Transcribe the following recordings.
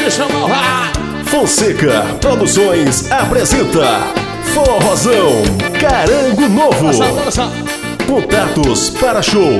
Deixa eu malvar. Fonseca Produções apresenta Forrozão Carango Novo. Contatos para show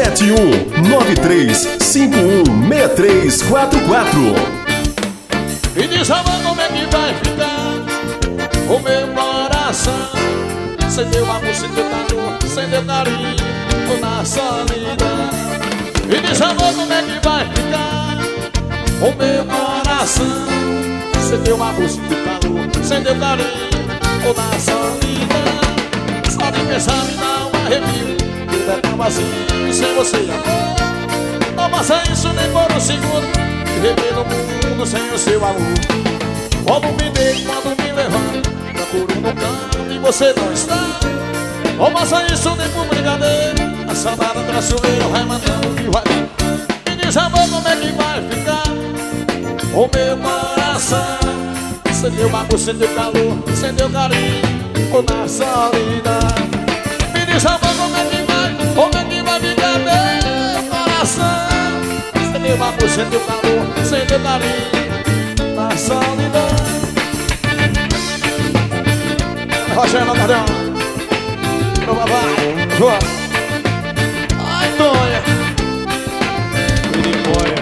7193516344. E diz a mão como é que vai ficar o meu coração sem teu amor, sem teu calor, sem teu carinho, tô na solidão. E diz a mão como é que vai ficar o meu coração sem teu amor, sem teu calor, sem teu carinho, tô na solidão. Só de pensar me dá um arrepio, tudo é tão vazio sem você, amor. Não passa isso nem por um segundo, viver no mundo sem o seu amor. Como me dei quando me levanto, procuro no canto e você não está. Não passa isso nem por brincadeira, a saudade traiçoeira vai mandando que vai. Me diz amor como é que vai ficar o meu coração sem teu amor, sem teu calor, sem teu carinho, ou na solidão. Me diz amor como é que vai ficar meu coração sem teu amor, sem teu calor, sem teu carinho, na solidão. Rogério Notadão, meu babá, João. Ai, Tonha, Piripóia.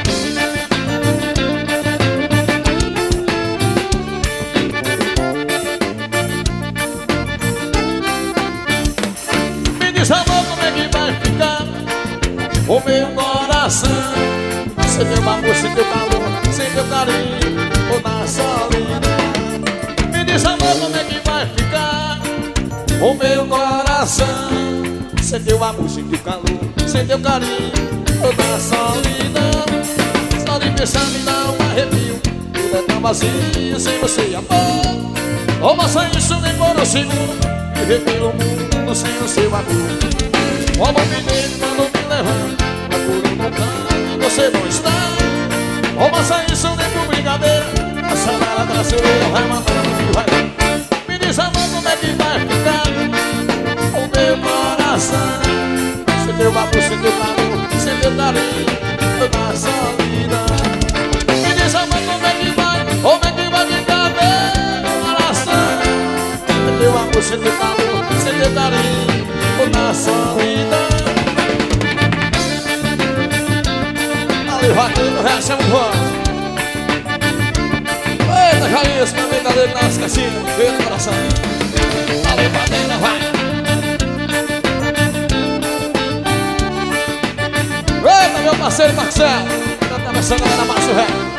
Me diz amor como é que vai ficar o meu coração sem teu amor, sem teu calor, sem teu carinho, ou na solidão. Me diz amor como é que vai ficar o meu coração sem teu amor, sem teu calor, sem teu carinho, ou na solidão. Só de pensar me dá um arrepio, tudo é tão vazio sem você, amor. Não passa isso nem por um segundo, viver pelo mundo sem o seu amor. Como me deito quando me levanto, procuro no canto e você não está. Não passa isso nem por brincadeira, a saudade traiçoeira vai mandando que vai. Me diz amor como é que vai ficar o meu coração sem teu amor, sem teu calor, sem teu carinho, eu na solidão. Me diz amor como é que vai ficar meu coração sem teu amor, sem teu calor, sem teu carinho, eu na solidão. Ali vaqueiro, reação voz. Eita, Jair, meu brincadeira nas caixinhas, veio no coração. Valeu, padeira, vai. Eita, meu parceiro Marcelo, tá atravessando lá na Márcio Ré.